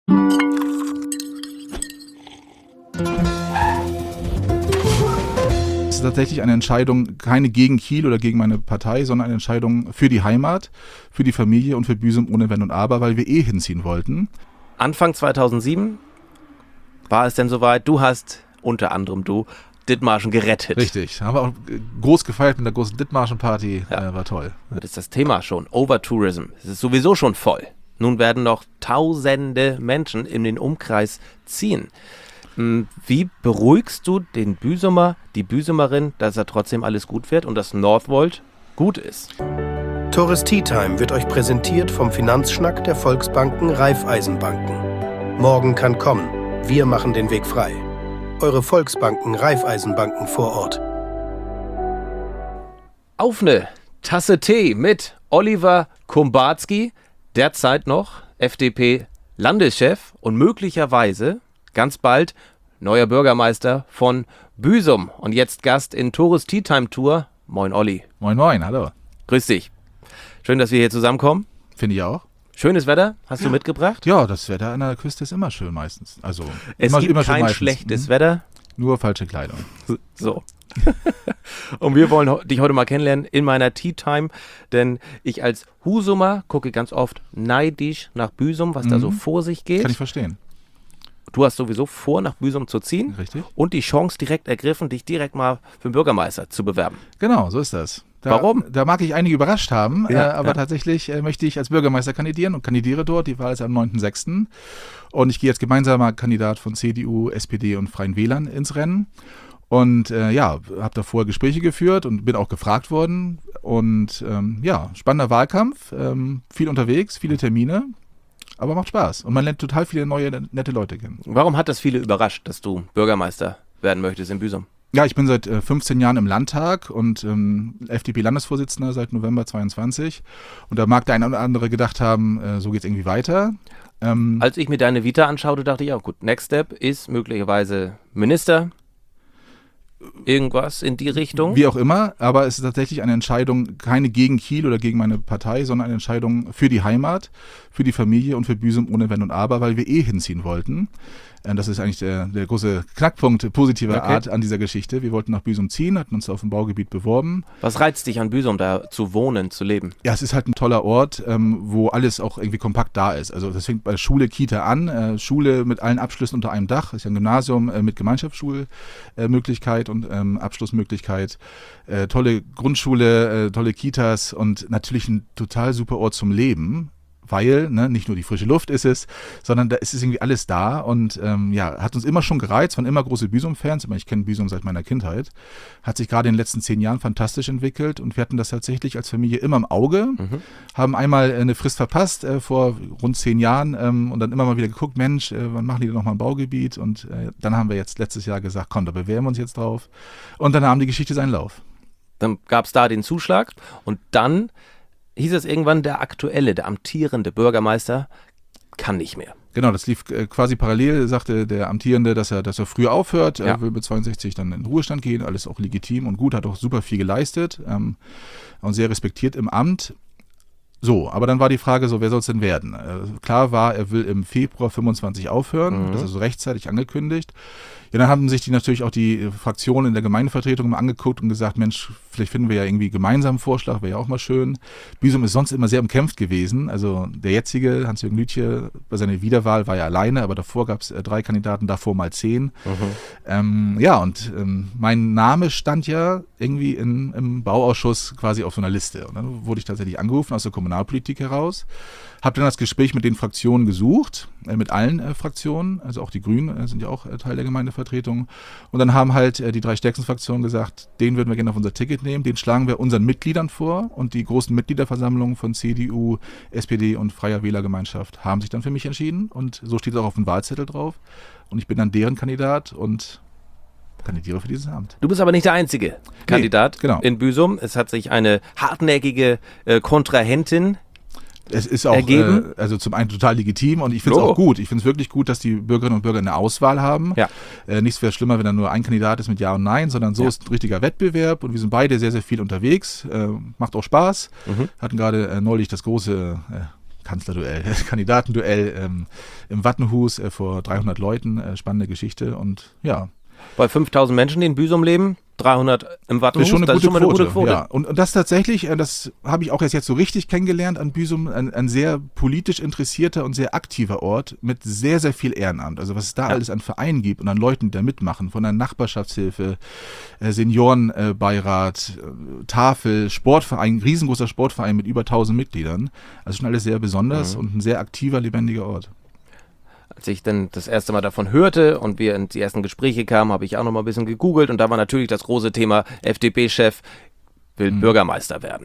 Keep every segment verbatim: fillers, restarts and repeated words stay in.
Es ist tatsächlich eine Entscheidung, keine gegen Kiel oder gegen meine Partei, sondern eine Entscheidung für die Heimat, für die Familie und für Büsum ohne Wenn und Aber, weil wir eh hinziehen wollten. Anfang zweitausendsieben war es denn soweit, du hast, unter anderem du, Dithmarschen gerettet. Richtig, haben wir auch groß gefeiert mit der großen Dithmarschen-Party, Ja. äh, war toll. Das ist das Thema schon, Overtourism. Es ist sowieso schon voll. Nun werden noch tausende Menschen in den Umkreis ziehen. Hm, Wie beruhigst du den Büsumer, die Büsumerin, dass er trotzdem alles gut wird und dass Northvolt gut ist? Tourist Tea Time wird euch präsentiert vom Finanzschnack der Volksbanken Raiffeisenbanken. Morgen kann kommen. Wir machen den Weg frei. Eure Volksbanken Raiffeisenbanken vor Ort. Auf eine Tasse Tee mit Oliver Kumbarski, derzeit noch F D P-Landeschef und möglicherweise ganz bald neuer Bürgermeister von Büsum und jetzt Gast in Tourist Tea Time Tour. Moin Olli. Moin moin, hallo. Grüß dich. Schön, dass wir hier zusammenkommen. Finde ich auch. Schönes Wetter hast du mitgebracht? Ja, das Wetter an der Küste ist immer schön meistens. Also Es immer, gibt immer schön kein meistens. schlechtes Mhm. Wetter. Nur falsche Kleidung. So. Und wir wollen ho- dich heute mal kennenlernen in meiner Tea Time, denn ich als Husumer gucke ganz oft neidisch nach Büsum, was da so vor sich geht. Kann ich verstehen. Du hast sowieso vor, nach Büsum zu ziehen. Richtig. Und die Chance direkt ergriffen, dich direkt mal für den Bürgermeister zu bewerben. Genau, so ist das. Da, Warum? Da mag ich einige überrascht haben, Ja, äh, aber ja. tatsächlich äh, möchte ich als Bürgermeister kandidieren und kandidiere dort. Die Wahl ist am neunten sechsten Und ich gehe als gemeinsamer Kandidat von C D U, S P D und Freien Wählern ins Rennen. Und äh, ja, habe da vorher Gespräche geführt und bin auch gefragt worden. Und ähm, ja, spannender Wahlkampf, ähm, viel unterwegs, viele Termine, aber macht Spaß. Und man lernt total viele neue, nette Leute kennen. Warum hat das viele überrascht, dass du Bürgermeister werden möchtest in Büsum? Ja, ich bin seit äh, fünfzehn Jahren im Landtag und ähm, F D P-Landesvorsitzender seit November zweiundzwanzig. Und da mag der eine oder andere gedacht haben, äh, so geht's irgendwie weiter. Ähm, Als ich mir deine Vita anschaute, dachte ich auch, gut, Next Step ist möglicherweise Minister, irgendwas in die Richtung. Wie auch immer, aber es ist tatsächlich eine Entscheidung, keine gegen Kiel oder gegen meine Partei, sondern eine Entscheidung für die Heimat, für die Familie und für Büsum ohne Wenn und Aber, weil wir eh hinziehen wollten. Äh, Das ist eigentlich der, der große Knackpunkt positiver Okay. Art an dieser Geschichte. Wir wollten nach Büsum ziehen, hatten uns auf dem Baugebiet beworben. Was reizt dich an Büsum, da zu wohnen, zu leben? Ja, es ist halt ein toller Ort, ähm, wo alles auch irgendwie kompakt da ist. Also das fängt bei Schule, Kita an. Äh, Schule mit allen Abschlüssen unter einem Dach. Ist ja ein Gymnasium äh, mit Gemeinschaftsschulmöglichkeit und ähm, Abschlussmöglichkeit. Äh, tolle Grundschule, äh, tolle Kitas und natürlich ein total super Ort zum Leben. Weil, ne, nicht nur die frische Luft ist es, sondern da ist es irgendwie alles da und ähm, ja, hat uns immer schon gereizt, waren immer große Büsum-Fans, ich kenne Büsum seit meiner Kindheit, hat sich gerade in den letzten zehn Jahren fantastisch entwickelt und wir hatten das tatsächlich als Familie immer im Auge, Mhm. haben einmal äh, eine Frist verpasst äh, vor rund zehn Jahren ähm, und dann immer mal wieder geguckt, Mensch, äh, wann machen die denn nochmal ein Baugebiet und äh, dann haben wir jetzt letztes Jahr gesagt, komm, da bewerben wir uns jetzt drauf und dann nahm die Geschichte seinen Lauf. Dann gab es da den Zuschlag und dann hieß es irgendwann, der aktuelle, der amtierende Bürgermeister kann nicht mehr. Genau, das lief äh, quasi parallel, sagte der Amtierende, dass er, dass er früh aufhört, Ja. er will mit zweiundsechzig dann in den Ruhestand gehen, alles auch legitim und gut, hat auch super viel geleistet ähm, und sehr respektiert im Amt. So, aber dann war die Frage so, wer soll es denn werden? Äh, klar war, er will im Februar fünfundzwanzig aufhören, Mhm. das ist also rechtzeitig angekündigt. Ja, dann haben sich die natürlich auch die äh, Fraktionen in der Gemeindevertretung mal angeguckt und gesagt, Mensch, vielleicht finden wir ja irgendwie gemeinsam einen Vorschlag, wäre ja auch mal schön. Büsum ist sonst immer sehr umkämpft gewesen, also der jetzige, Hans-Jürgen Lütje, bei seiner Wiederwahl war er alleine, aber davor gab es äh, drei Kandidaten, davor mal zehn. Ähm, ja, und ähm, mein Name stand ja irgendwie in, im Bauausschuss quasi auf so einer Liste. Und dann wurde ich tatsächlich angerufen aus der Kommunalpolitik heraus, habe dann das Gespräch mit den Fraktionen gesucht, äh, mit allen äh, Fraktionen, also auch die Grünen äh, sind ja auch äh, Teil der Gemeindevertretung. Und dann haben halt äh, die drei stärksten Fraktionen gesagt, den würden wir gerne auf unser Ticket nehmen, den schlagen wir unseren Mitgliedern vor. Und die großen Mitgliederversammlungen von C D U, S P D und Freier Wählergemeinschaft haben sich dann für mich entschieden. Und so steht es auch auf dem Wahlzettel drauf. Und ich bin dann deren Kandidat und kandidiere für dieses Amt. Du bist aber nicht der einzige Kandidat genau. in Büsum. Es hat sich eine hartnäckige äh, Kontrahentin Es ist auch ergeben. Äh, also zum einen total legitim und ich finde es Oh. auch gut. Ich finde es wirklich gut, dass die Bürgerinnen und Bürger eine Auswahl haben. Ja. Äh, nichts wäre schlimmer, wenn da nur ein Kandidat ist mit Ja und Nein, sondern so Ja. ist ein richtiger Wettbewerb und wir sind beide sehr, sehr viel unterwegs. Äh, macht auch Spaß. Mhm. Hatten gerade äh, neulich das große äh, Kanzlerduell, Kandidatenduell ähm, im Wattenhus äh, vor dreihundert Leuten, äh, spannende Geschichte und ja. Bei fünftausend Menschen, die in Büsum leben, dreihundert im Wattenhus, Das ist schon eine, das gute, ist schon mal eine Quote, gute Quote. Ja. Und, und das tatsächlich, äh, das habe ich auch erst jetzt so richtig kennengelernt an Büsum, ein, ein sehr politisch interessierter und sehr aktiver Ort mit sehr, sehr viel Ehrenamt. Also was es da ja. alles an Vereinen gibt und an Leuten, die da mitmachen, von der Nachbarschaftshilfe, äh, Seniorenbeirat, äh, Tafel, Sportverein, riesengroßer Sportverein mit über tausend Mitgliedern. Also schon alles sehr besonders mhm. und ein sehr aktiver, lebendiger Ort. Als ich dann das erste Mal davon hörte und wir in die ersten Gespräche kamen, habe ich auch noch mal ein bisschen gegoogelt und da war natürlich das große Thema, F D P-Chef will mhm. Bürgermeister werden.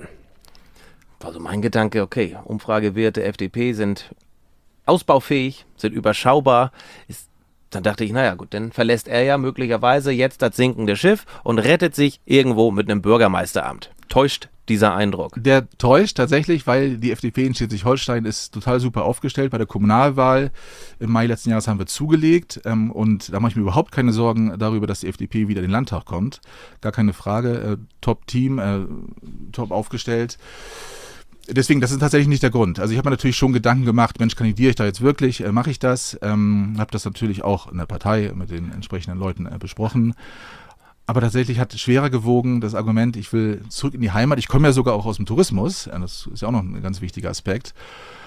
War so mein Gedanke, okay, Umfragewerte F D P sind ausbaufähig, sind überschaubar. Ist, dann dachte ich, naja gut, dann verlässt er ja möglicherweise jetzt das sinkende Schiff und rettet sich irgendwo mit einem Bürgermeisteramt. Täuscht dieser Eindruck? Der täuscht tatsächlich, weil die F D P in Schleswig-Holstein ist total super aufgestellt. Bei der Kommunalwahl im Mai letzten Jahres haben wir zugelegt ähm, und da mache ich mir überhaupt keine Sorgen darüber, dass die F D P wieder in den Landtag kommt. Gar keine Frage. Äh, Top-Team, äh, top aufgestellt. Deswegen, das ist tatsächlich nicht der Grund. Also ich habe mir natürlich schon Gedanken gemacht, Mensch, kandidiere ich da jetzt wirklich, äh, mache ich das? Ähm, habe das natürlich auch in der Partei mit den entsprechenden Leuten äh, besprochen. Aber tatsächlich hat schwerer gewogen das Argument, ich will zurück in die Heimat. Ich komme ja sogar auch aus dem Tourismus, das ist ja auch noch ein ganz wichtiger Aspekt.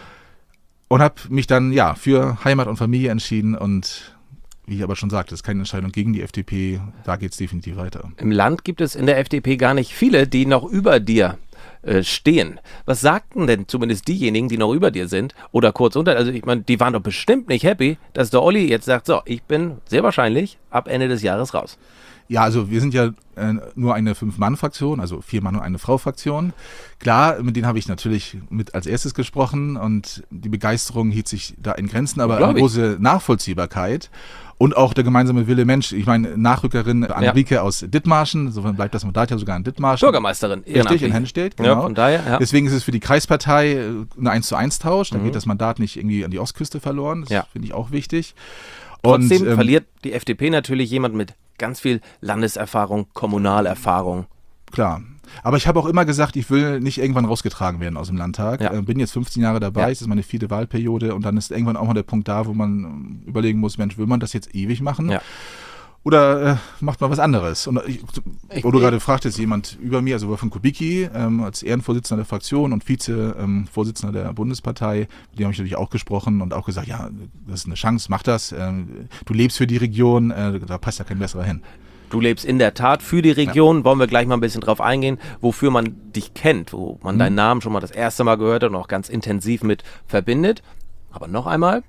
Und habe mich dann ja für Heimat und Familie entschieden und wie ich aber schon sagte, das ist keine Entscheidung gegen die F D P, da geht es definitiv weiter. Im Land gibt es in der F D P gar nicht viele, die noch über dir äh, stehen. Was sagten denn zumindest diejenigen, die noch über dir sind oder kurz unter, also ich meine, die waren doch bestimmt nicht happy, dass der Olli jetzt sagt, so, ich bin sehr wahrscheinlich ab Ende des Jahres raus. Ja, also wir sind ja äh, nur eine Fünf-Mann-Fraktion, also vier Mann und eine Frau-Fraktion. Klar, mit denen habe ich natürlich mit als erstes gesprochen und die Begeisterung hielt sich da in Grenzen, aber eine große Nachvollziehbarkeit und auch der gemeinsame Wille Mensch. Ich meine, Nachrückerin Annelieke ja. aus Dithmarschen, insofern bleibt das Mandat ja sogar in Dithmarschen. Bürgermeisterin. Richtig, in Hennestedt, genau. Ja, von daher, ja. Deswegen ist es für die Kreispartei ein eins zu eins Tausch, da mhm. geht das Mandat nicht irgendwie an die Ostküste verloren, das ja. finde ich auch wichtig. Trotzdem und, ähm, verliert die F D P natürlich jemand mit ganz viel Landeserfahrung, Kommunalerfahrung. Klar. Aber ich habe auch immer gesagt, ich will nicht irgendwann rausgetragen werden aus dem Landtag. Ja. Äh, bin jetzt fünfzehn Jahre dabei, ja. es ist meine vierte Wahlperiode und dann ist irgendwann auch mal der Punkt da, wo man überlegen muss, Mensch, will man das jetzt ewig machen? Ja. Oder äh, macht man was anderes? Und ich, ich, wo du gerade fragtest, jemand über mir, also Wolfgang Kubicki, ähm, als Ehrenvorsitzender der Fraktion und Vize-Vorsitzender ähm, der Bundespartei, mit dem habe ich natürlich auch gesprochen und auch gesagt, ja, das ist eine Chance, mach das. Ähm, du lebst für die Region, äh, da passt ja kein besserer hin. Du lebst in der Tat für die Region, ja. wollen wir gleich mal ein bisschen drauf eingehen, wofür man dich kennt, wo man mhm. deinen Namen schon mal das erste Mal gehört hat und auch ganz intensiv mit verbindet. Aber noch einmal,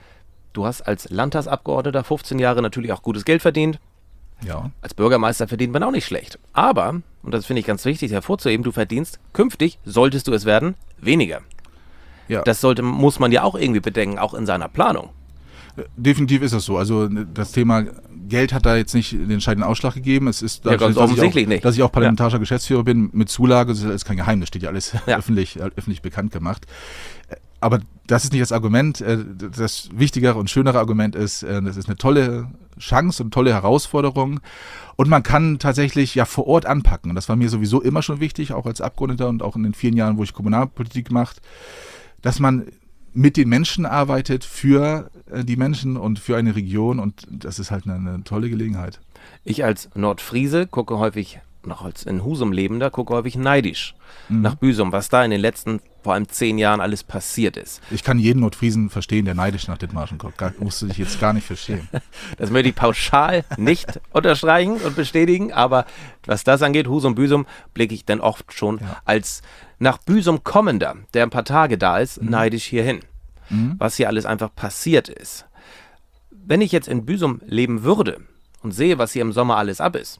du hast als Landtagsabgeordneter fünfzehn Jahre natürlich auch gutes Geld verdient. Ja. Als Bürgermeister verdient man auch nicht schlecht. Aber, und das finde ich ganz wichtig hervorzuheben, du verdienst künftig, solltest du es werden, weniger. Ja. Das sollte, muss man ja auch irgendwie bedenken, auch in seiner Planung. Definitiv ist das so. Also das Thema Geld hat da jetzt nicht den entscheidenden Ausschlag gegeben. Es ist, ja, dadurch, dass, offensichtlich ich auch, nicht. dass ich auch parlamentarischer ja. Geschäftsführer bin mit Zulage. Das ist alles kein Geheimnis, steht ja alles ja. öffentlich, öffentlich bekannt gemacht. Aber das ist nicht das Argument. Das wichtigere und schönere Argument ist, das ist eine tolle Chance und tolle Herausforderung. Und man kann tatsächlich ja vor Ort anpacken. Und das war mir sowieso immer schon wichtig, auch als Abgeordneter und auch in den vielen Jahren, wo ich Kommunalpolitik mache, dass man mit den Menschen arbeitet, für die Menschen und für eine Region und das ist halt eine, eine tolle Gelegenheit. Ich als Nordfriese gucke häufig, noch als in Husum lebender, gucke häufig neidisch mhm. nach Büsum, was da in den letzten vor allem zehn Jahren alles passiert ist. Ich kann jeden Nordfriesen verstehen, der neidisch nach Dithmarschen guckt. Gar, musst du dich jetzt gar nicht verstehen. Das möchte ich pauschal nicht unterstreichen und bestätigen, aber was das angeht, Husum, Büsum, blicke ich dann oft schon ja. als nach Büsum kommender, der ein paar Tage da ist, mhm. neidisch hierhin. Mhm. Was hier alles einfach passiert ist. Wenn ich jetzt in Büsum leben würde und sehe, was hier im Sommer alles ab ist,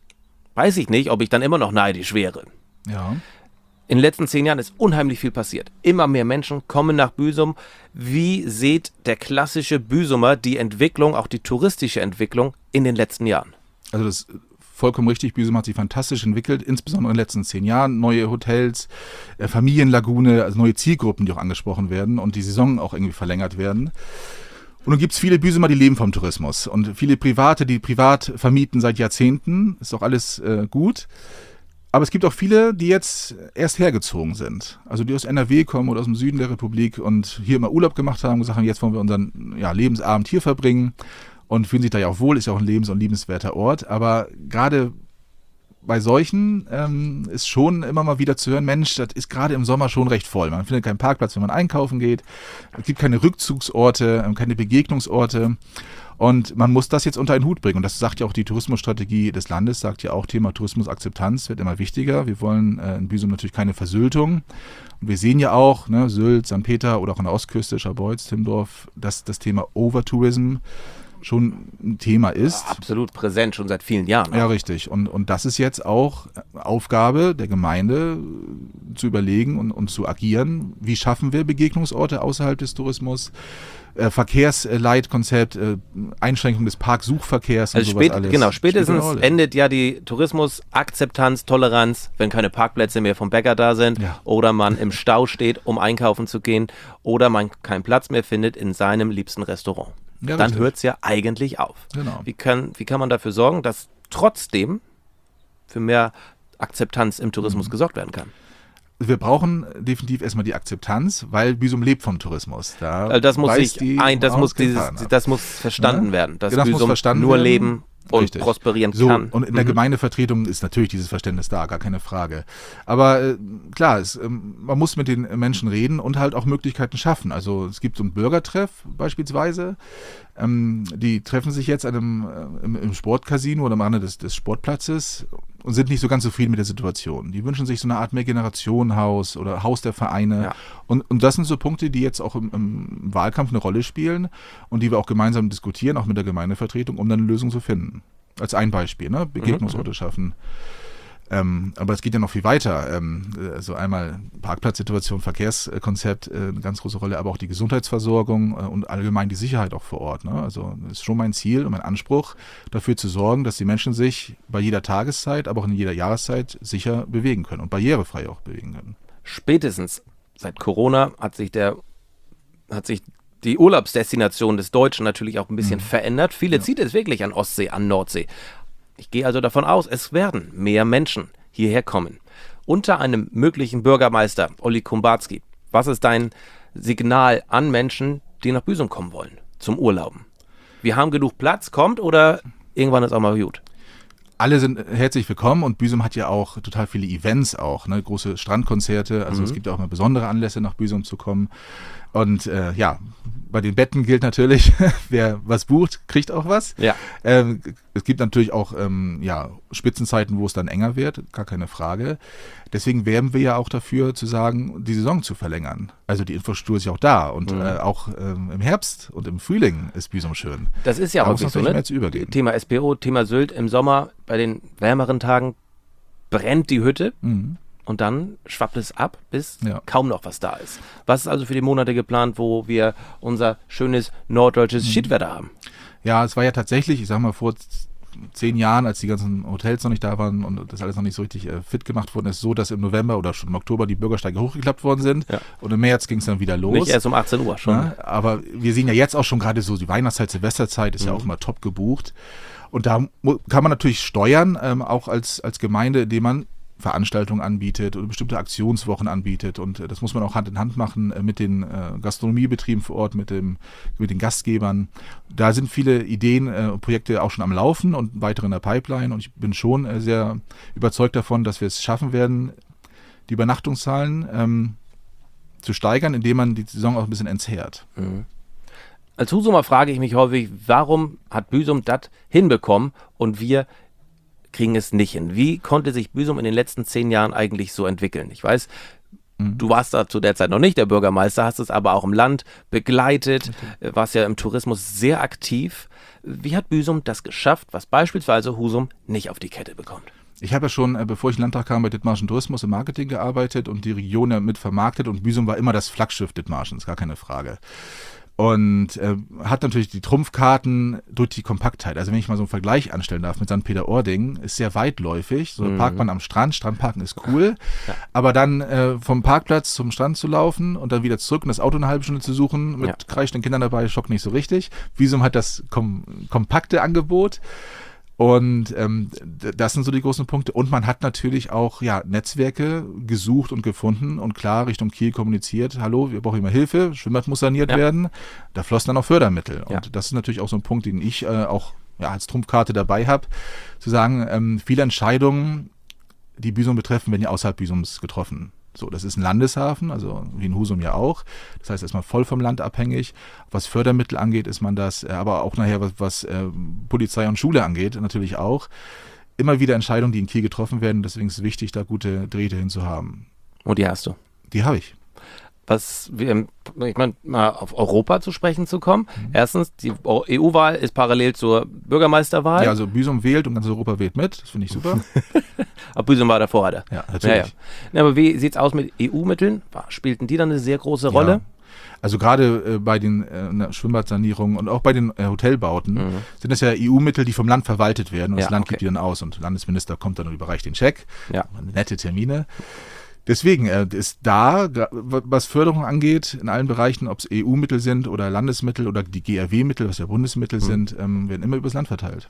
weiß ich nicht, ob ich dann immer noch neidisch wäre. Ja. In den letzten zehn Jahren ist unheimlich viel passiert. Immer mehr Menschen kommen nach Büsum. Wie sieht der klassische Büsumer die Entwicklung, auch die touristische Entwicklung in den letzten Jahren? Also das vollkommen richtig, Büsum hat sich fantastisch entwickelt, insbesondere in den letzten zehn Jahren. Neue Hotels, äh, Familienlagune, also neue Zielgruppen, die auch angesprochen werden und die Saison auch irgendwie verlängert werden. Und nun gibt es viele Büsumer, die leben vom Tourismus und viele Private, die privat vermieten seit Jahrzehnten. Ist auch alles äh, gut. Aber es gibt auch viele, die jetzt erst hergezogen sind. Also die aus N R W kommen oder aus dem Süden der Republik und hier immer Urlaub gemacht haben und gesagt haben, jetzt wollen wir unseren ja, Lebensabend hier verbringen und fühlen sich da ja auch wohl, ist ja auch ein lebens- und liebenswerter Ort. Aber gerade bei solchen ähm, ist schon immer mal wieder zu hören, Mensch, das ist gerade im Sommer schon recht voll. Man findet keinen Parkplatz, wenn man einkaufen geht. Es gibt keine Rückzugsorte, keine Begegnungsorte. Und man muss das jetzt unter einen Hut bringen. Und das sagt ja auch die Tourismusstrategie des Landes, sagt ja auch, Thema Tourismusakzeptanz wird immer wichtiger. Wir wollen äh, in Büsum natürlich keine Versültung. Und wir sehen ja auch, ne, Sylt, Sankt Peter oder auch an der Ostküste, Scharbeutz, Timmendorf, dass das Thema Overtourism schon ein Thema ist. Ja, absolut präsent, schon seit vielen Jahren. Ja, richtig. Und, und das ist jetzt auch Aufgabe der Gemeinde, zu überlegen und, und zu agieren. Wie schaffen wir Begegnungsorte außerhalb des Tourismus? Äh, Verkehrsleitkonzept, äh, Einschränkung des Parksuchverkehrs also und sowas spät, alles. Genau, spätestens Rolle. endet ja die Tourismusakzeptanz, Toleranz, wenn keine Parkplätze mehr vom Bäcker da sind Ja. oder man im Stau steht, um einkaufen zu gehen oder man keinen Platz mehr findet in seinem liebsten Restaurant. Ja, Dann richtig. hört es ja eigentlich auf. Genau. Wie kann, wie kann man dafür sorgen, dass trotzdem für mehr Akzeptanz im Tourismus Mhm. gesorgt werden kann? Wir brauchen definitiv erstmal die Akzeptanz, weil Büsum lebt vom Tourismus. Da Also das muss beißt sich die ein, das Maus muss kein dieses, Zahn ab. das muss verstanden Ja? werden, dass Genau, das muss Büsum verstanden nur werden. leben und Richtig. prosperieren So, kann. und in der Mhm. Gemeindevertretung ist natürlich dieses Verständnis da, gar keine Frage. Aber äh, klar, es, ähm, man muss mit den Menschen reden und halt auch Möglichkeiten schaffen. Also es gibt so einen Bürgertreff beispielsweise. Ähm, die treffen sich jetzt an einem, äh, im, im Sportcasino oder am Rande des, des Sportplatzes und sind nicht so ganz zufrieden mit der Situation. Die wünschen sich so eine Art Mehrgenerationenhaus oder Haus der Vereine. Ja. Und, und das sind so Punkte, die jetzt auch im, im Wahlkampf eine Rolle spielen und die wir auch gemeinsam diskutieren, auch mit der Gemeindevertretung, um dann eine Lösung zu finden. Als ein Beispiel, ne? Begegnungsorte schaffen. Ähm, aber es geht ja noch viel weiter. Ähm, also einmal Parkplatzsituation, Verkehrskonzept, äh, eine ganz große Rolle, aber auch die Gesundheitsversorgung äh, und allgemein die Sicherheit auch vor Ort. Ne? Also es ist schon mein Ziel und mein Anspruch, dafür zu sorgen, dass die Menschen sich bei jeder Tageszeit, aber auch in jeder Jahreszeit sicher bewegen können und barrierefrei auch bewegen können. Spätestens seit Corona hat sich der hat sich die Urlaubsdestination des Deutschen natürlich auch ein bisschen Mhm. verändert. Viele Ja. zieht es wirklich an Ostsee, an Nordsee. Ich gehe also davon aus, es werden mehr Menschen hierher kommen. Unter einem möglichen Bürgermeister, Olli Kumbatski, was ist dein Signal an Menschen, die nach Büsum kommen wollen, zum Urlauben? Wir haben genug Platz, kommt oder irgendwann ist auch mal gut? Alle sind herzlich willkommen und Büsum hat ja auch total viele Events auch, ne? Große Strandkonzerte, also Mhm. es gibt ja auch mal besondere Anlässe nach Büsum zu kommen und äh, ja, bei den Betten gilt natürlich, wer was bucht, kriegt auch was. Ja. Ähm, es gibt natürlich auch ähm, ja, Spitzenzeiten, wo es dann enger wird, gar keine Frage. Deswegen werben wir ja auch dafür, zu sagen, die Saison zu verlängern. Also die Infrastruktur ist ja auch da und Mhm. äh, auch ähm, im Herbst und im Frühling ist Büsum schön. Das ist ja Da muss häufig so, natürlich ne? mehr zu übergehen. Thema S P O, Thema Sylt im Sommer, bei den wärmeren Tagen brennt die Hütte Mhm. und dann schwappt es ab, bis Ja. kaum noch was da ist. Was ist also für die Monate geplant, wo wir unser schönes norddeutsches Mhm. Schiedwetter haben? Ja, es war ja tatsächlich, ich sag mal, vor z- zehn Jahren, als die ganzen Hotels noch nicht da waren und das alles noch nicht so richtig äh, fit gemacht worden ist, so, dass im November oder schon im Oktober die Bürgersteige hochgeklappt worden sind. Ja. Und im März ging es dann wieder los. Nicht erst um achtzehn Uhr schon. Ja, aber wir sehen ja jetzt auch schon gerade so, die Weihnachtszeit, Silvesterzeit ist ja Mhm. auch immer top gebucht. Und da mu- kann man natürlich steuern, ähm, auch als, als Gemeinde, indem man Veranstaltungen anbietet oder bestimmte Aktionswochen anbietet. Und äh, das muss man auch Hand in Hand machen äh, mit den äh, Gastronomiebetrieben vor Ort, mit, dem, mit den Gastgebern. Da sind viele Ideen und äh, Projekte auch schon am Laufen und weitere in der Pipeline. Und ich bin schon äh, sehr überzeugt davon, dass wir es schaffen werden, die Übernachtungszahlen ähm, zu steigern, indem man die Saison auch ein bisschen entzerrt. Mhm. Als Husumer frage ich mich häufig, warum hat Büsum das hinbekommen und wir kriegen es nicht hin? Wie konnte sich Büsum in den letzten zehn Jahren eigentlich so entwickeln? Ich weiß, Mhm. du warst da zu der Zeit noch nicht der Bürgermeister, hast es aber auch im Land begleitet, äh, warst ja im Tourismus sehr aktiv. Wie hat Büsum das geschafft, was beispielsweise Husum nicht auf die Kette bekommt? Ich habe ja schon, äh, bevor ich in den Landtag kam, bei Dithmarschen Tourismus im Marketing gearbeitet und die Region ja mit vermarktet und Büsum war immer das Flaggschiff Dithmarschens, gar keine Frage. Und äh, hat natürlich die Trumpfkarten durch die Kompaktheit. Also wenn ich mal so einen Vergleich anstellen darf mit Sankt Peter-Ording, ist sehr weitläufig. So Mhm. parkt man am Strand, Strandparken ist cool. Ja. Aber dann äh, vom Parkplatz zum Strand zu laufen und dann wieder zurück und das Auto eine halbe Stunde zu suchen, mit Ja. kreischenden Kindern dabei, schockt nicht so richtig. Büsum hat das kom kompakte Angebot. Und ähm, das sind so die großen Punkte. Und man hat natürlich auch ja, Netzwerke gesucht und gefunden und klar Richtung Kiel kommuniziert, hallo, wir brauchen immer Hilfe, Schwimmbad muss saniert ja. werden. Da flossen dann auch Fördermittel. Ja. Und das ist natürlich auch so ein Punkt, den ich äh, auch ja, als Trumpfkarte dabei habe, zu sagen, ähm, viele Entscheidungen, die Büsum betreffen, werden ja außerhalb Büsums getroffen. So, das ist ein Landeshafen, also wie in Husum ja auch. Das heißt, ist man voll vom Land abhängig. Was Fördermittel angeht, ist man das, aber auch nachher, was, was äh, Polizei und Schule angeht, natürlich auch. Immer wieder Entscheidungen, die in Kiel getroffen werden. Deswegen ist es wichtig, da gute Drähte hinzuhaben. Und die hast du? Die habe ich. Was, wir, ich meine, mal auf Europa zu sprechen zu kommen. Mhm. Erstens, die E U-Wahl ist parallel zur Bürgermeisterwahl. Ja, also Büsum wählt und ganz Europa wählt mit. Das finde ich super. Aber Büsum war davor, hat er. Ja, natürlich. Ja, ja. Aber wie sieht es aus mit E U-Mitteln? Spielten die dann eine sehr große Rolle? Ja. Also gerade äh, bei den äh, Schwimmbadsanierungen und auch bei den äh, Hotelbauten mhm. sind das ja E U-Mittel, die vom Land verwaltet werden und ja, das Land okay. gibt die dann aus und der Landesminister kommt dann und überreicht den Scheck. Ja. Nette Termine. Deswegen äh, ist da, was Förderung angeht, in allen Bereichen, ob es E U-Mittel sind oder Landesmittel oder die G R W-Mittel, was ja Bundesmittel mhm. sind, ähm, werden immer übers Land verteilt.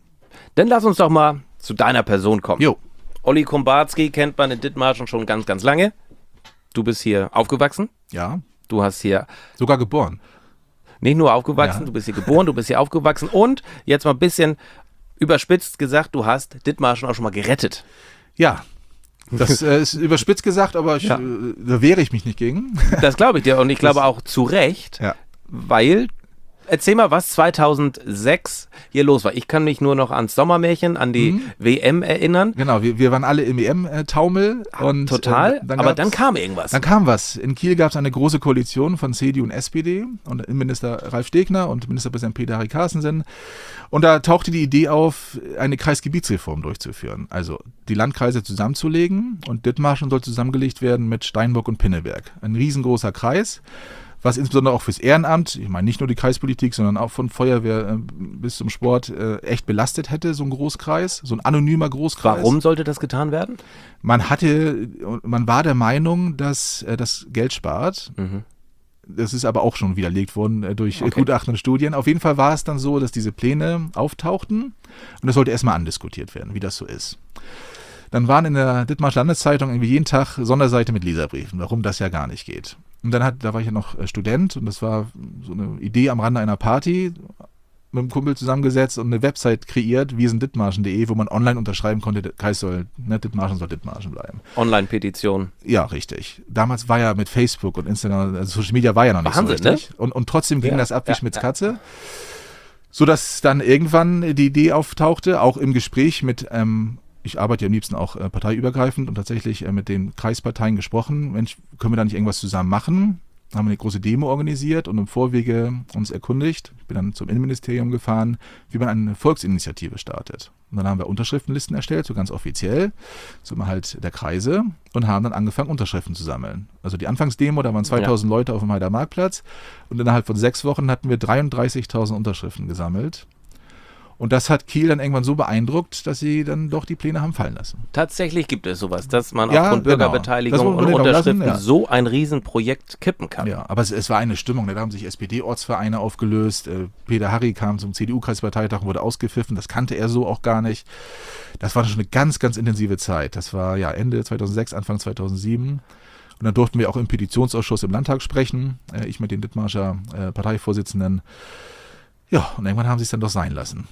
Dann lass uns doch mal zu deiner Person kommen. Jo. Olli Kumbatski kennt man in Dithmarschen schon ganz, ganz lange. Du bist hier aufgewachsen. Ja. Du hast hier... Sogar geboren. Nicht nur aufgewachsen, ja. Du bist hier geboren, du bist hier aufgewachsen und jetzt mal ein bisschen überspitzt gesagt, du hast Dithmarschen auch schon mal gerettet. Ja. Das äh, ist überspitzt gesagt, aber ich, ja. äh, da wehre ich mich nicht gegen. Das glaube ich dir und ich glaube auch zu Recht, ja. weil, erzähl mal, was zweitausendsechs hier los war. Ich kann mich nur noch ans Sommermärchen, an die mhm. W M erinnern. Genau, wir, wir waren alle im E M-Taumel. und Total, äh, dann aber dann kam irgendwas. Dann kam was. In Kiel gab es eine große Koalition von C D U und S P D und Innenminister Ralf Stegner und Ministerpräsident Peter Harry Carstensen. Und da tauchte die Idee auf, eine Kreisgebietsreform durchzuführen. Also die Landkreise zusammenzulegen und Dithmarschen soll zusammengelegt werden mit Steinburg und Pinneberg. Ein riesengroßer Kreis, was insbesondere auch fürs Ehrenamt, ich meine nicht nur die Kreispolitik, sondern auch von Feuerwehr äh, bis zum Sport äh, echt belastet hätte, so ein Großkreis, so ein anonymer Großkreis. Warum sollte das getan werden? Man hatte, man war der Meinung, dass äh, das Geld spart. Mhm. Das ist aber auch schon widerlegt worden äh, durch okay. Gutachten und Studien. Auf jeden Fall war es dann so, dass diese Pläne auftauchten und das sollte erstmal andiskutiert werden, wie das so ist. Dann waren in der Dithmarscher Landeszeitung irgendwie jeden Tag Sonderseite mit Leserbriefen, warum das ja gar nicht geht. Und dann hat, da war ich ja noch Student und das war so eine Idee am Rande einer Party, mit einem Kumpel zusammengesetzt und eine Website kreiert, wir sind dithmarschen punkt de, wo man online unterschreiben konnte, der Kreis soll, ne, Dithmarschen soll Dithmarschen bleiben. Online-Petition. Ja, richtig. Damals war ja mit Facebook und Instagram, also Social Media war ja noch nicht Wahnsinn, so richtig. Ne? Und, und trotzdem ging ja, das ab wie ja, Schmitz ja. Katze. Sodass dann irgendwann die Idee auftauchte, auch im Gespräch mit, ähm, ich arbeite ja am liebsten auch äh, parteiübergreifend und tatsächlich äh, mit den Kreisparteien gesprochen, Mensch, können wir da nicht irgendwas zusammen machen? Haben wir eine große Demo organisiert und im Vorwege uns erkundigt. Ich bin dann zum Innenministerium gefahren, wie man eine Volksinitiative startet. Und dann haben wir Unterschriftenlisten erstellt, so ganz offiziell, so immer halt der Kreise und haben dann angefangen, Unterschriften zu sammeln. Also die Anfangsdemo, da waren zweitausend ja. Leute auf dem Heider Marktplatz und innerhalb von sechs Wochen hatten wir dreiunddreißigtausend Unterschriften gesammelt. Und das hat Kiel dann irgendwann so beeindruckt, dass sie dann doch die Pläne haben fallen lassen. Tatsächlich gibt es sowas, dass man ja, aufgrund genau. Bürgerbeteiligung und Unterschriften lassen, ja. so ein Riesenprojekt kippen kann. Ja, aber es, es war eine Stimmung. Da haben sich S P D-Ortsvereine aufgelöst. Äh, Peter Harry kam zum C D U-Kreisparteitag und wurde ausgepfiffen. Das kannte er so auch gar nicht. Das war schon eine ganz, ganz intensive Zeit. Das war ja Ende zweitausendsechs, Anfang zweitausendsieben. Und dann durften wir auch im Petitionsausschuss im Landtag sprechen. Äh, ich mit den Dithmarscher äh, Parteivorsitzenden. Ja, und irgendwann haben sie es dann doch sein lassen.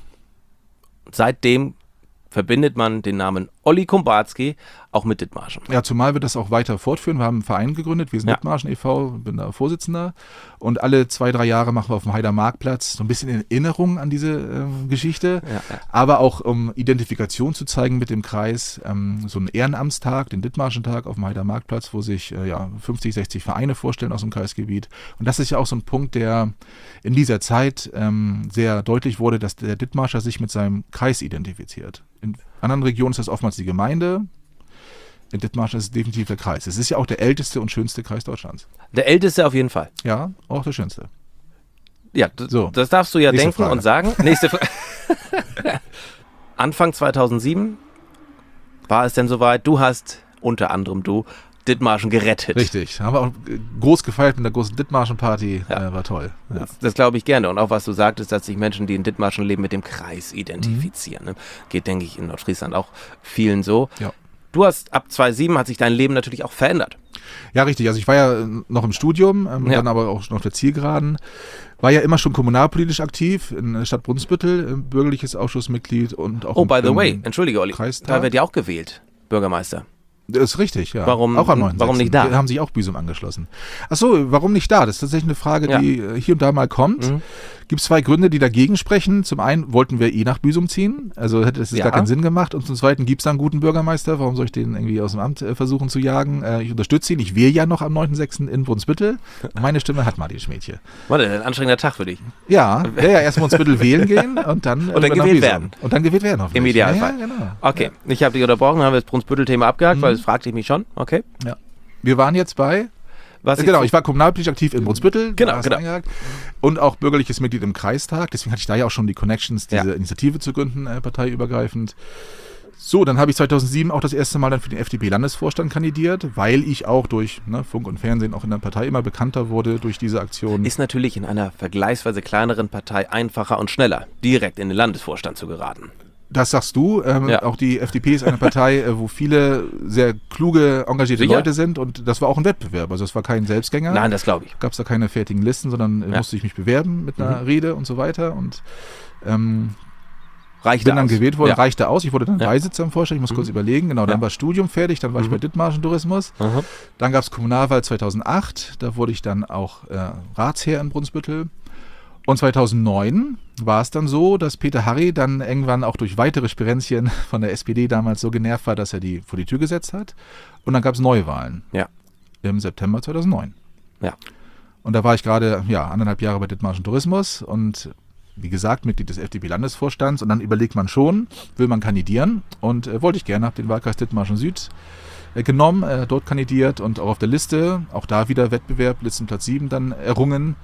Seitdem verbindet man den Namen Olli Kumbatski auch mit Dithmarschen. Ja, zumal wir das auch weiter fortführen. Wir haben einen Verein gegründet, wir sind ja. Dithmarschen e V, bin da Vorsitzender. Und alle zwei, drei Jahre machen wir auf dem Heider Marktplatz so ein bisschen in Erinnerung an diese äh, Geschichte, ja, ja. aber auch um Identifikation zu zeigen mit dem Kreis. Ähm, so einen Ehrenamtstag, den Dithmarschen Tag auf dem Heider Marktplatz, wo sich äh, ja, fünfzig, sechzig Vereine vorstellen aus dem Kreisgebiet. Und das ist ja auch so ein Punkt, der in dieser Zeit ähm, sehr deutlich wurde, dass der Dithmarscher sich mit seinem Kreis identifiziert. In anderen Regionen ist das oftmals die Gemeinde. In Dithmarschen ist es definitiv der Kreis. Es ist ja auch der älteste und schönste Kreis Deutschlands. Der älteste auf jeden Fall. Ja, auch der schönste. Ja, d- so. Das darfst du ja Nächste denken Frage. Und sagen. Nächste Frage. Anfang zweitausendsieben war es denn soweit, du hast, unter anderem du, Dithmarschen gerettet. Richtig. Haben wir auch groß gefeiert mit der großen Dithmarschen-Party. Ja. Äh, war toll. Ja. Das, das glaube ich gerne. Und auch was du sagtest, dass sich Menschen, die in Dithmarschen leben, mit dem Kreis identifizieren. Mhm. Ne? Geht, denke ich, in Nordfriesland auch vielen so. Ja. Du hast ab zweitausendsieben hat sich dein Leben natürlich auch verändert. Ja, richtig. Also ich war ja noch im Studium, ähm, Ja. dann aber auch noch auf der Zielgeraden. War ja immer schon kommunalpolitisch aktiv in der Stadt Brunsbüttel, äh, bürgerliches Ausschussmitglied und auch Oh, im, by the im way, entschuldige, Olli, Kreistag. da wird ja auch gewählt, Bürgermeister. Das ist richtig, ja. Warum- auch am neunten warum nicht sechsten da? Haben sich auch Büsum angeschlossen. Ach so, warum nicht da? Das ist tatsächlich eine Frage, Ja. die äh, hier und da mal kommt. Mhm. Gibt es zwei Gründe, die dagegen sprechen. Zum einen wollten wir eh nach Büsum ziehen, also hätte das jetzt Ja. gar keinen Sinn gemacht. Und zum zweiten gibt es da einen guten Bürgermeister. Warum soll ich den irgendwie aus dem Amt äh, versuchen zu jagen? Äh, ich unterstütze ihn. Ich wähle ja noch am neunten sechsten in Brunsbüttel. Meine Stimme hat Martin Schmädchen. Warte, ein anstrengender Tag für dich. Ja, ja, ja erst Brunsbüttel wählen gehen und dann, Und dann rüber nach gewählt Büsum. werden. Und dann gewählt werden hoffentlich. Im Idealfall. Ja, ja, genau. Okay, ich habe dich unterbrochen, haben wir das Brunsbüttel-Thema abgehakt, Mhm. weil das fragte ich mich schon. Okay. Ja. Wir waren jetzt bei... Was Genau, ich war kommunalpolitisch aktiv in Brunsbüttel. Genau, da hast du genau. eingehakt. Und auch bürgerliches Mitglied im Kreistag. Deswegen hatte ich da ja auch schon die Connections, diese Ja. Initiative zu gründen, äh, parteiübergreifend. So, dann habe ich zweitausendsieben auch das erste Mal dann für den F D P-Landesvorstand kandidiert, weil ich auch durch ne, Funk und Fernsehen auch in der Partei immer bekannter wurde durch diese Aktion. Ist natürlich in einer vergleichsweise kleineren Partei einfacher und schneller, direkt in den Landesvorstand zu geraten. Das sagst du. Ähm, Ja. Auch die F D P ist eine Partei, äh, wo viele sehr kluge, engagierte Sicher. Leute sind. Und das war auch ein Wettbewerb. Also es war kein Selbstgänger. Nein, das glaube ich. Gab es da keine fertigen Listen, sondern äh, Ja. musste ich mich bewerben mit einer Mhm. Rede und so weiter. Und ähm, Reicht bin dann aus. gewählt worden, Ja. reichte aus. Ich wurde dann Ja. Beisitzer im Vorstand. Ich muss kurz überlegen. Genau, dann Ja. war das Studium fertig. Dann war ich Mhm. bei Dithmarschen Tourismus. Aha. Dann gab es Kommunalwahl zweitausendacht. Da wurde ich dann auch äh, Ratsherr in Brunsbüttel. Und zweitausendneun war es dann so, dass Peter Harry dann irgendwann auch durch weitere Spirenzchen von der S P D damals so genervt war, dass er die vor die Tür gesetzt hat. Und dann gab es Neuwahlen Ja. im September zweitausendneun. Ja. Und da war ich gerade ja, anderthalb Jahre bei Dithmarschen Tourismus und wie gesagt, Mitglied des F D P-Landesvorstands. Und dann überlegt man schon, will man kandidieren? Und äh, wollte ich gerne, habe den Wahlkreis Dithmarschen Süd äh, genommen, äh, dort kandidiert und auch auf der Liste, auch da wieder Wettbewerb, Listenplatz sieben dann errungen.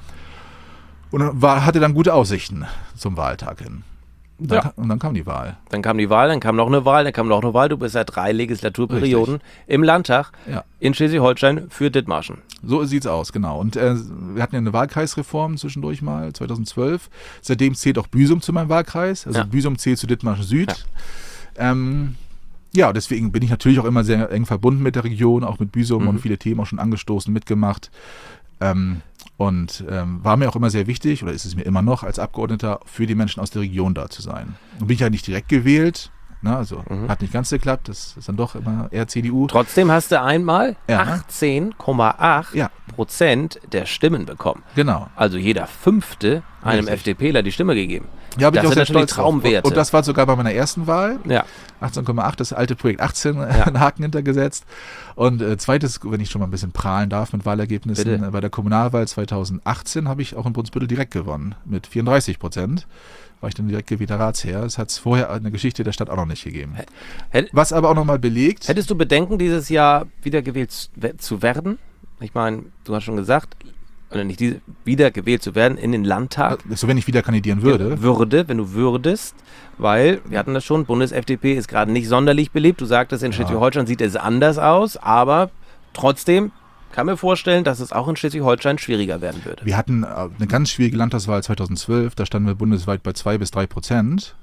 Und war, hatte dann gute Aussichten zum Wahltag hin. Und dann, Ja. ka- und dann kam die Wahl. Dann kam die Wahl, dann kam noch eine Wahl, dann kam noch eine Wahl. Du bist seit drei Legislaturperioden im Landtag Ja. in Schleswig-Holstein für Dithmarschen. So sieht's aus, genau. Und äh, wir hatten ja eine Wahlkreisreform zwischendurch mal, zweitausendzwölf. Seitdem zählt auch Büsum zu meinem Wahlkreis. Also Ja. Büsum zählt zu Dithmarschen Süd. Ja. Ähm, ja, deswegen bin ich natürlich auch immer sehr eng verbunden mit der Region, auch mit Büsum Mhm. und viele Themen auch schon angestoßen, mitgemacht. Ähm, und ähm, war mir auch immer sehr wichtig, oder ist es mir immer noch, als Abgeordneter für die Menschen aus der Region da zu sein. Und bin ich ja nicht direkt gewählt, ne, also Mhm. hat nicht ganz geklappt, das ist dann doch immer eher C D U. Trotzdem hast du einmal Ja. achtzehn Komma acht Ja. Prozent der Stimmen bekommen. Genau. Also jeder Fünfte einem Richtig. FDPler die Stimme gegeben. Ja, bin Das ich auch sind sehr natürlich stolz drauf. Traumwerte. Und, und das war sogar bei meiner ersten Wahl. Ja. achtzehn Komma acht, das alte Projekt achtzehn, Ja. einen Haken hintergesetzt. Und äh, zweites, wenn ich schon mal ein bisschen prahlen darf mit Wahlergebnissen, Bitte. äh, bei der Kommunalwahl zweitausendachtzehn habe ich auch in Brunsbüttel direkt gewonnen. Mit vierunddreißig Prozent war ich dann direkt gewählter Ratsherr. Das hat es vorher in der Geschichte der Stadt auch noch nicht gegeben. Hätt- Was aber auch nochmal belegt, Hättest du Bedenken, dieses Jahr wiedergewählt zu werden? Ich meine, du hast schon gesagt, oder nicht diese, wiedergewählt zu werden in den Landtag. so wenn ich wieder kandidieren würde, Würde, wenn du würdest, weil, wir hatten das schon, Bundes-F D P ist gerade nicht sonderlich beliebt. Du sagtest, in Ja. Schleswig-Holstein sieht es anders aus, aber trotzdem kann mir vorstellen, dass es auch in Schleswig-Holstein schwieriger werden würde. wir hatten äh, eine ganz schwierige Landtagswahl zweitausendzwölf, da standen wir bundesweit bei zwei bis drei Prozent.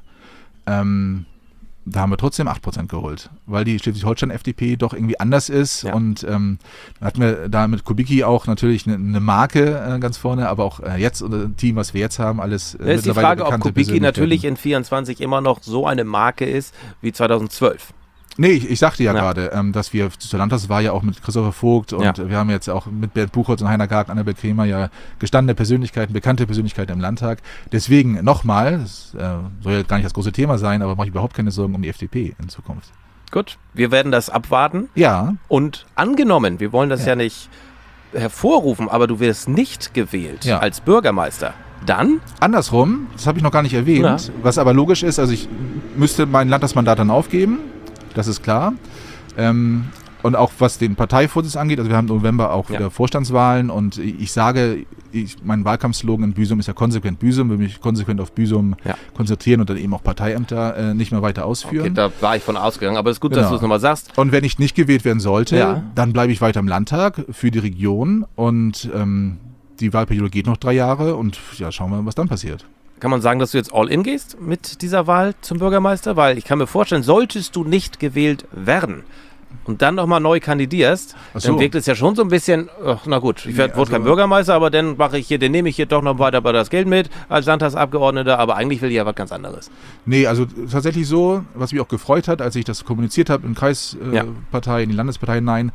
Ähm, da haben wir trotzdem acht Prozent geholt, weil die Schleswig-Holstein-F D P doch irgendwie anders ist. Ja. Und ähm, dann hatten wir da mit Kubicki auch natürlich eine, eine Marke äh, ganz vorne, aber auch äh, jetzt, äh, ein Team, was wir jetzt haben, alles äh, Da ist die mittlerweile Frage, ob bekannte Kubicki Persönlichkeiten. natürlich in vierundzwanzig immer noch so eine Marke ist wie zweitausendzwölf. Nee, ich, ich sagte ja, Ja. gerade, ähm, dass wir zur Landtagswahl ja auch mit Christopher Vogt und Ja. wir haben jetzt auch mit Bernd Buchholz und Heiner Gag, Annabel Kremer ja gestandene Persönlichkeiten, bekannte Persönlichkeiten im Landtag. Deswegen nochmal, das äh, soll ja gar nicht das große Thema sein, aber mache ich überhaupt keine Sorgen um die F D P in Zukunft. Gut, wir werden das abwarten. Ja, Und angenommen, wir wollen das ja, Ja. nicht hervorrufen, aber du wirst nicht gewählt Ja. als Bürgermeister. Dann, andersrum, das habe ich noch gar nicht erwähnt, Ja. was aber logisch ist, also ich müsste mein Landtagsmandat dann aufgeben, das ist klar. Ähm, Und auch was den Parteivorsitz angeht, also wir haben im November auch Ja. wieder Vorstandswahlen und ich sage, ich, mein Wahlkampfslogan in Büsum ist ja konsequent Büsum, will mich konsequent auf Büsum Ja. konzentrieren und dann eben auch Parteiämter äh, nicht mehr weiter ausführen. Okay, da war ich von ausgegangen, aber es ist gut, dass Genau. du es nochmal sagst. Und wenn ich nicht gewählt werden sollte, Ja. dann bleibe ich weiter im Landtag für die Region und ähm, die Wahlperiode geht noch drei Jahre und ja, schauen wir mal, was dann passiert. Kann man sagen, dass du jetzt all in gehst mit dieser Wahl zum Bürgermeister? Weil ich kann mir vorstellen, solltest du nicht gewählt werden und dann nochmal neu kandidierst, Ach so. dann wirkt es ja schon so ein bisschen, ach, na gut, ich werd, Nee, wurde also- kein Bürgermeister, aber dann mache ich hier, den nehme ich hier doch noch weiter bei das Geld mit als Landtagsabgeordneter, aber eigentlich will ich ja was ganz anderes. Nee, also tatsächlich so, was mich auch gefreut hat, als ich das kommuniziert habe in Kreisparteien, äh, Ja. Partei, in die Landesparteien, nein,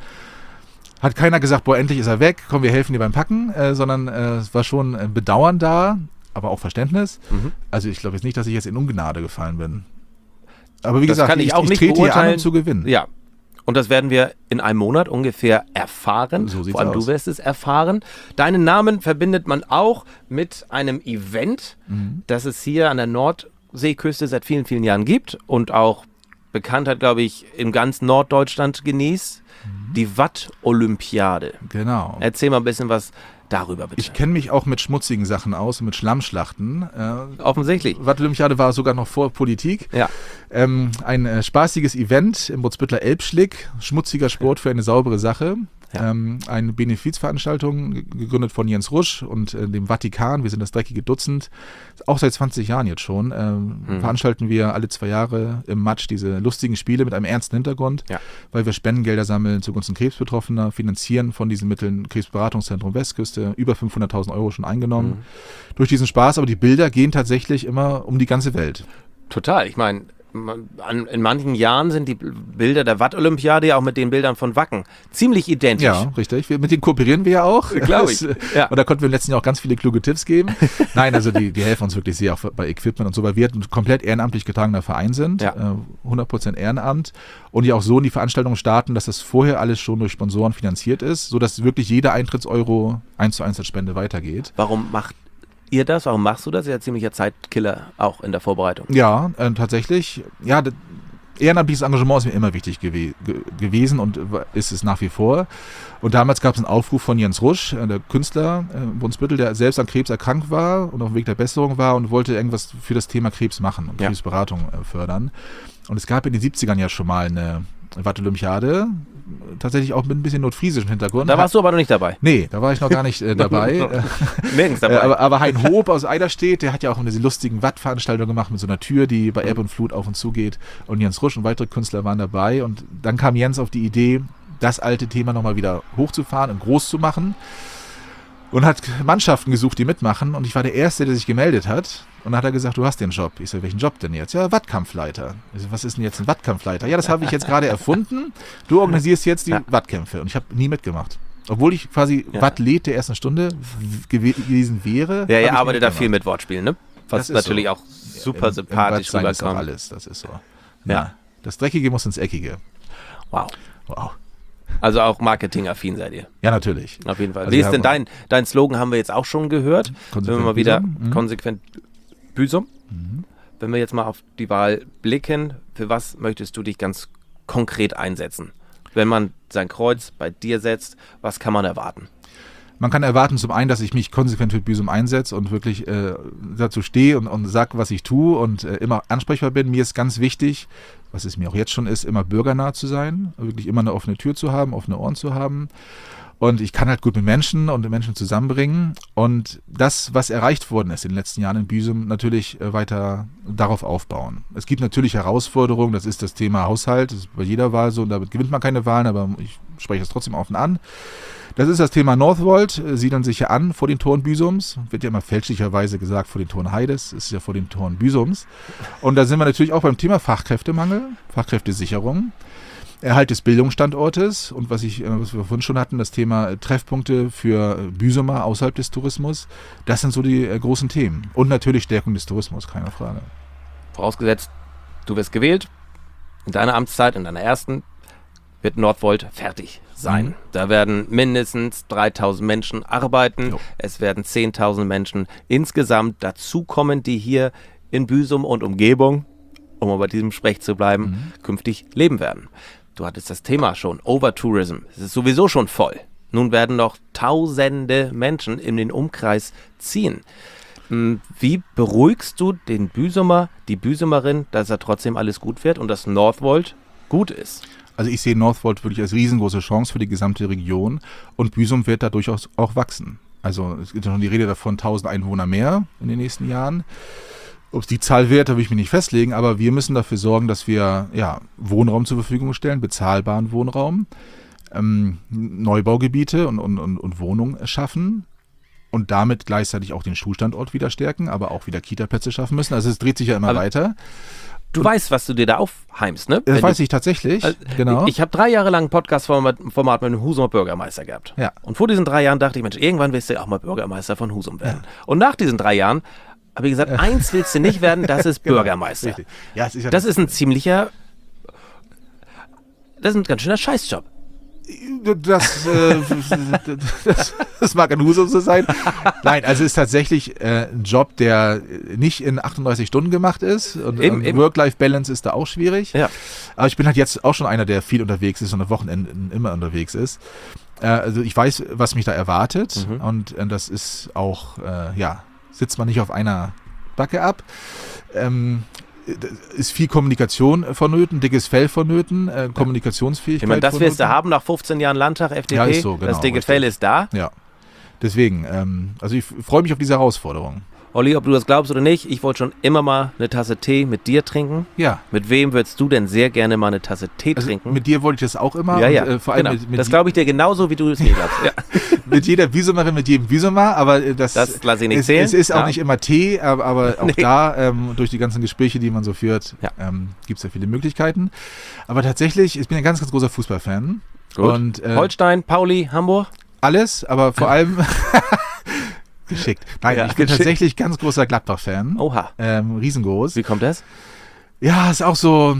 hat keiner gesagt, boah, endlich ist er weg, komm, wir helfen dir beim Packen, äh, sondern äh, es war schon ein Bedauern da, aber auch Verständnis. Mhm. Also ich glaube jetzt nicht, dass ich jetzt in Ungnade gefallen bin. Aber wie Das gesagt, kann ich ich, auch ich nicht trete hier an, beurteilen. um zu gewinnen. Ja. Und das werden wir in einem Monat ungefähr erfahren. So sieht's Vor allem aus. du wirst es erfahren. Deinen Namen verbindet man auch mit einem Event, Mhm. das es hier an der Nordseeküste seit vielen, vielen Jahren gibt und auch Bekanntheit, glaube ich, im ganzen Norddeutschland genießt. Mhm. Die Watt-Olympiade. Genau. Erzähl mal ein bisschen was darüber, bitte. Ich kenne mich auch mit schmutzigen Sachen aus, mit Schlammschlachten. Äh, Offensichtlich. Watt-Olympiade war sogar noch vor Politik. Ja. Ähm, ein äh, spaßiges Event im Brunsbüttler Elbschlick, schmutziger Sport für eine saubere Sache. Ja. Ähm, eine Benefizveranstaltung, ge- gegründet von Jens Rusch und äh, dem Vatikan. Wir sind das dreckige Dutzend. Auch seit zwanzig Jahren jetzt schon. Ähm, Mhm. Veranstalten wir alle zwei Jahre im Matsch diese lustigen Spiele mit einem ernsten Hintergrund, Ja. weil wir Spendengelder sammeln zugunsten Krebsbetroffener, finanzieren von diesen Mitteln Krebsberatungszentrum Westküste, über fünfhunderttausend Euro schon eingenommen. Mhm. Durch diesen Spaß, aber die Bilder gehen tatsächlich immer um die ganze Welt. Total. Ich meine, man- an- in manchen Jahren sind die Bilder der Watt-Olympiade ja auch mit den Bildern von Wacken ziemlich identisch. Ja, richtig. Wir, mit denen kooperieren wir ja auch. Glaub ich. Das, Ja. Und da konnten wir im letzten Jahr auch ganz viele kluge Tipps geben. Nein, also die, die helfen uns wirklich sehr, auch bei Equipment und so, weil wir ein komplett ehrenamtlich getragener Verein sind. Ja. Äh, hundert Prozent Ehrenamt. Und ja auch so in die Veranstaltung starten, dass das vorher alles schon durch Sponsoren finanziert ist, sodass wirklich jeder Eintrittseuro eins zu eins als Spende weitergeht. Warum macht ihr das? Warum machst du das? Ist ja ziemlicher Zeitkiller auch in der Vorbereitung. Ja, äh, tatsächlich. Ja, d- ehrenamtliches Engagement ist mir immer wichtig gewe ge gewesen und äh, ist es nach wie vor. Und damals gab es einen Aufruf von Jens Rusch, äh, der Künstler äh, in Brunsbüttel, der selbst an Krebs erkrankt war und auf dem Weg der Besserung war und wollte irgendwas für das Thema Krebs machen und Ja. Krebsberatung äh, fördern. Und es gab in den siebzigern ja schon mal eine Watt-Olympiade, tatsächlich auch mit ein bisschen nordfriesischem Hintergrund. Da warst du aber noch nicht dabei. Nee, da war ich noch gar nicht äh, dabei. Äh, Nirgends äh, dabei. aber, aber Hein Hoop aus Eiderstedt, der hat ja auch diese lustigen Watt-Veranstaltungen gemacht mit so einer Tür, die bei Ebbe und Flut auf und zu geht. Und Jens Rusch und weitere Künstler waren dabei. Und dann kam Jens auf die Idee, das alte Thema nochmal wieder hochzufahren und groß zu machen. Und hat Mannschaften gesucht, die mitmachen. Und ich war der Erste, der sich gemeldet hat. Und dann hat er gesagt, du hast den Job. Ich so, welchen Job denn jetzt? Ja, Wattkampfleiter. Ich so, was ist denn jetzt ein Wattkampfleiter? Ja, das habe ich jetzt gerade erfunden. Du organisierst jetzt die Ja. Wattkämpfe. Und ich habe nie mitgemacht. Obwohl ich quasi Ja. Wattlet der ersten Stunde gew gewesen wäre. ja, hab ihr ich arbeitet nie da viel mitgemacht. mit Wortspielen, ne? Was Das ist natürlich so. auch super Im- sympathisch im Wattsein ist auch rüberkommt. alles, das ist so. Ja. Ja. Das Dreckige muss ins Eckige. Wow. Wow. Also auch marketingaffin seid ihr. Ja, natürlich. Auf jeden Fall. Also Wie wir ist denn haben- dein, dein Slogan, haben wir jetzt auch schon gehört. Wenn wir mal wieder Büsum. Mhm. konsequent Büsum. Wenn wir jetzt mal auf die Wahl blicken, für was möchtest du dich ganz konkret einsetzen? Wenn man sein Kreuz bei dir setzt, was kann man erwarten? Man kann erwarten zum einen, dass ich mich konsequent für Büsum einsetze und wirklich äh, dazu stehe und, und sage, was ich tue und äh, immer ansprechbar bin. Mir ist ganz wichtig, was es mir auch jetzt schon ist, immer bürgernah zu sein, wirklich immer eine offene Tür zu haben, offene Ohren zu haben. Und ich kann halt gut mit Menschen und mit Menschen zusammenbringen. Und das, was erreicht worden ist in den letzten Jahren in Büsum, natürlich äh, weiter darauf aufbauen. Es gibt natürlich Herausforderungen, das ist das Thema Haushalt, das ist bei jeder Wahl so, und damit gewinnt man keine Wahlen, aber ich spreche es trotzdem offen an. Das ist das Thema Northvolt, äh, siedeln sich ja an vor den Toren Büsums, wird ja immer fälschlicherweise gesagt vor den Toren Heides, ist ja vor den Toren Büsums. Und da sind wir natürlich auch beim Thema Fachkräftemangel, Fachkräftesicherung. Erhalt des Bildungsstandortes und was, ich, äh, was wir vorhin schon hatten, das Thema äh, Treffpunkte für äh, Büsumer außerhalb des Tourismus, das sind so die äh, großen Themen. Und natürlich Stärkung des Tourismus, keine Frage. Vorausgesetzt, du wirst gewählt, in deiner Amtszeit, in deiner ersten, wird Nordvolt fertig sein. Mhm. Da werden mindestens dreitausend Menschen arbeiten. Jo. Es werden zehntausend Menschen insgesamt dazukommen, die hier in Büsum und Umgebung, um bei diesem Sprech zu bleiben, Mhm. künftig leben werden. du hattest das Thema schon, Overtourism. Es ist sowieso schon voll. Nun werden noch tausende Menschen in den Umkreis ziehen. Wie beruhigst du den Büsumer, die Büsumerin, dass er trotzdem alles gut wird und dass Northwold gut ist? Also ich sehe Northwold wirklich als riesengroße Chance für die gesamte Region und Büsum wird da durchaus auch wachsen. Also es gibt ja schon die Rede davon, tausend Einwohner mehr in den nächsten Jahren. Ob es die Zahl wird, da will ich mich nicht festlegen, aber wir müssen dafür sorgen, dass wir ja, Wohnraum zur Verfügung stellen, bezahlbaren Wohnraum, ähm, Neubaugebiete und, und, und, und Wohnungen schaffen. Und damit gleichzeitig auch den Schulstandort wieder stärken, aber auch wieder Kita-Plätze schaffen müssen. Also es dreht sich ja immer aber weiter. Du und weißt, was du dir da aufheimst, ne? Das Wenn weiß du, ich tatsächlich, also, genau. Ich habe drei Jahre lang ein Podcast-Format Format mit dem Husumer Bürgermeister gehabt. Ja. Und vor diesen drei Jahren dachte ich, Mensch, irgendwann willst du auch mal Bürgermeister von Husum werden. Ja. Und nach diesen drei Jahren habe ich gesagt, ja. eins willst du nicht werden, das ist genau, Bürgermeister. Richtig. Ja, es ist ja das ist ein ziemlicher, das ist ein ganz schöner Scheißjob. Das, äh, das, das mag ein Husum so sein. Nein, also es ist tatsächlich äh, ein Job, der nicht in achtunddreißig Stunden gemacht ist. Und, und Work-Life-Balance ist da auch schwierig. Ja. Aber ich bin halt jetzt auch schon einer, der viel unterwegs ist und am Wochenende immer unterwegs ist. Äh, also ich weiß, was mich da erwartet. Mhm. Und äh, das ist auch, äh, ja, sitzt man nicht auf einer Backe ab. Ähm, ist viel Kommunikation vonnöten, dickes Fell vonnöten, äh, Kommunikationsfähigkeit. Ich meine, das wirst du haben nach fünfzehn Jahren Landtag F D P. Ja, ist so, genau, das dicke richtig. Fell ist da. Ja, deswegen, ähm, also ich freue mich auf diese Herausforderung. Olli, ob du das glaubst oder nicht, ich wollte schon immer mal eine Tasse Tee mit dir trinken. Ja. Mit wem würdest du denn sehr gerne mal eine Tasse Tee also trinken? Mit dir wollte ich das auch immer. Ja, ja, und, äh, vor allem genau. mit, mit das glaube ich dir genauso, wie du es mir glaubst. Ja. Mit jeder Büsumerin, mit jedem Büsumer, aber äh, das, das lasse ich nicht es, zählen. Es ist auch ja. nicht immer Tee, aber, aber auch nee. da, ähm, durch die ganzen Gespräche, die man so führt, ja. ähm, gibt es ja viele Möglichkeiten. Aber tatsächlich, ich bin ein ganz, ganz großer Fußballfan. Gut. Und, äh, Holstein, Pauli, Hamburg? Alles, aber vor allem... Geschickt. Nein, ja, ich bin geschickt. tatsächlich ganz großer Gladbach-Fan. Oha. Ähm, riesengroß. Wie kommt das? Ja, ist auch so,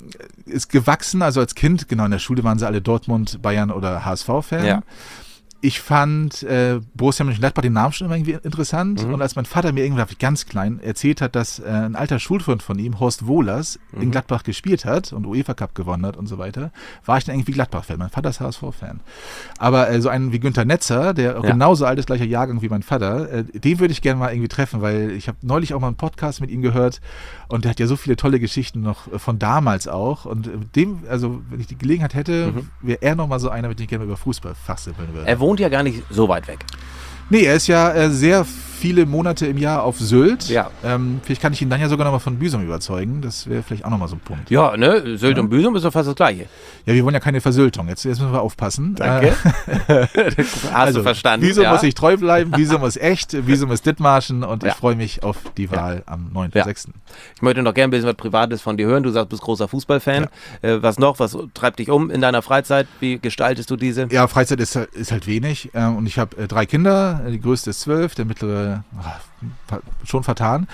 ist gewachsen. Also als Kind, genau, in der Schule waren sie alle Dortmund, Bayern oder H S V-Fan. Ja. Ich fand äh, Borussia Mönchengladbach den Namen schon immer irgendwie interessant. Mhm. Und als mein Vater mir irgendwann ganz klein erzählt hat, dass äh, ein alter Schulfreund von ihm, Horst Wohlers, mhm. in Gladbach gespielt hat und UEFA Cup gewonnen hat und so weiter, war ich dann irgendwie Gladbach-Fan. Mein Vater ist H S V-Fan. Aber äh, so einen wie Günther Netzer, der auch ja. genauso alt ist, gleicher Jahrgang wie mein Vater, äh, den würde ich gerne mal irgendwie treffen, weil ich habe neulich auch mal einen Podcast mit ihm gehört und der hat ja so viele tolle Geschichten noch äh, von damals auch. Und äh, dem, also wenn ich die Gelegenheit hätte, mhm. wäre er nochmal so einer, mit dem ich gerne über Fußball fachsimpeln würde. Er wohnt ja gar nicht so weit weg. Nee, er ist ja äh, sehr viele Monate im Jahr auf Sylt. Ja. Ähm, vielleicht kann ich ihn dann ja sogar nochmal von Büsum überzeugen. Das wäre vielleicht auch nochmal so ein Punkt. Ja, ne? Sylt ja. und Büsum ist doch fast das Gleiche. Ja, wir wollen ja keine Versyltung. Jetzt, jetzt müssen wir aufpassen. Danke. Äh, Hast also, du verstanden. Büsum ja? muss sich treu bleiben, Büsum ist echt, Büsum ist Dithmarschen und ja. ich freue mich auf die Wahl ja. am neunten sechsten Ja. Ich möchte noch gerne ein bisschen was Privates von dir hören. Du sagst, du bist großer Fußballfan. Ja. Äh, was noch? Was treibt dich um in deiner Freizeit? Wie gestaltest du diese? Ja, Freizeit ist, ist halt wenig. Ähm, und ich habe äh, drei Kinder. Die größte ist zwölf, der mittlere ach, schon vertan.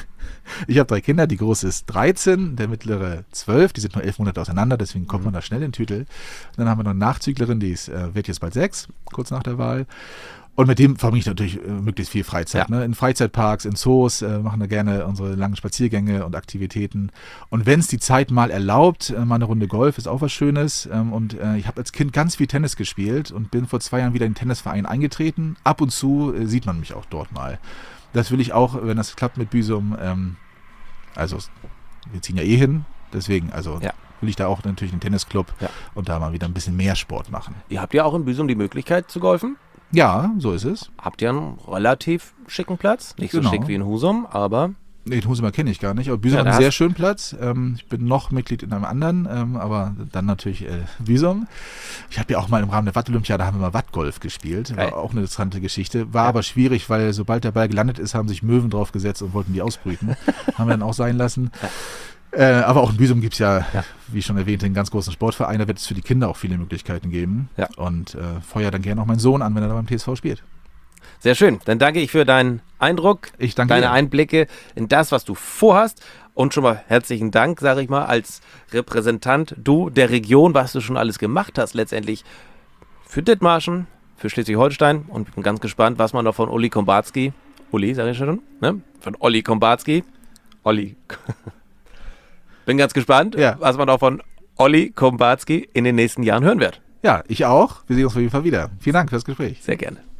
Ich habe drei Kinder, die große ist dreizehn, der mittlere zwölf, die sind nur elf Monate auseinander, deswegen kommt man da schnell in den Tüdel. Dann haben wir noch eine Nachzüglerin, die ist, äh, wird jetzt bald sechs, kurz nach der Wahl. Und mit dem verbringe ich natürlich äh, möglichst viel Freizeit. Ja. Ne? In Freizeitparks, in Zoos, äh, machen da gerne unsere langen Spaziergänge und Aktivitäten. Und wenn es die Zeit mal erlaubt, äh, mal eine Runde Golf ist auch was Schönes. Ähm, und äh, ich habe als Kind ganz viel Tennis gespielt und bin vor zwei Jahren wieder in den Tennisverein eingetreten. Ab und zu äh, sieht man mich auch dort mal. Das will ich auch, wenn das klappt mit Büsum, ähm, also wir ziehen ja eh hin, deswegen, also ja. will ich da auch natürlich einen Tennisclub ja. und da mal wieder ein bisschen mehr Sport machen. Ihr habt ja auch in Büsum die Möglichkeit zu golfen? Ja, so ist es. Habt ihr einen relativ schicken Platz? Nicht so genau. schick wie in Husum, aber... Nee, den Husumer kenne ich gar nicht, aber Büsum ja, hat einen sehr schönen Platz. Ähm, ich bin noch Mitglied in einem anderen, ähm, aber dann natürlich äh, Büsum. Ich habe ja auch mal im Rahmen der Watt-Olympiade, da haben wir mal Wattgolf gespielt. War hey. auch eine interessante Geschichte. War ja. aber schwierig, weil sobald der Ball gelandet ist, haben sich Möwen drauf gesetzt und wollten die ausbrüten. Haben wir dann auch sein lassen. Ja. Äh, aber auch in Büsum gibt es ja, ja, wie schon erwähnt, einen ganz großen Sportverein. Da wird es für die Kinder auch viele Möglichkeiten geben. Ja. Und äh, feuer dann gerne auch meinen Sohn an, wenn er da beim T S V spielt. Sehr schön. Dann danke ich für deinen Eindruck, ich danke deine dir. Einblicke in das, was du vorhast. Und schon mal herzlichen Dank, sage ich mal, als Repräsentant du der Region, was du schon alles gemacht hast, letztendlich für Dithmarschen, für Schleswig-Holstein. Und ich bin ganz gespannt, was man noch von Olli Kombarski, Uli, sage ich schon, ne? Von Olli Kombarski, Olli, bin ganz gespannt, ja. was man noch von Olli Kombarski in den nächsten Jahren hören wird. Ja, ich auch. Wir sehen uns auf jeden Fall wieder. Vielen Dank für das Gespräch. Sehr gerne.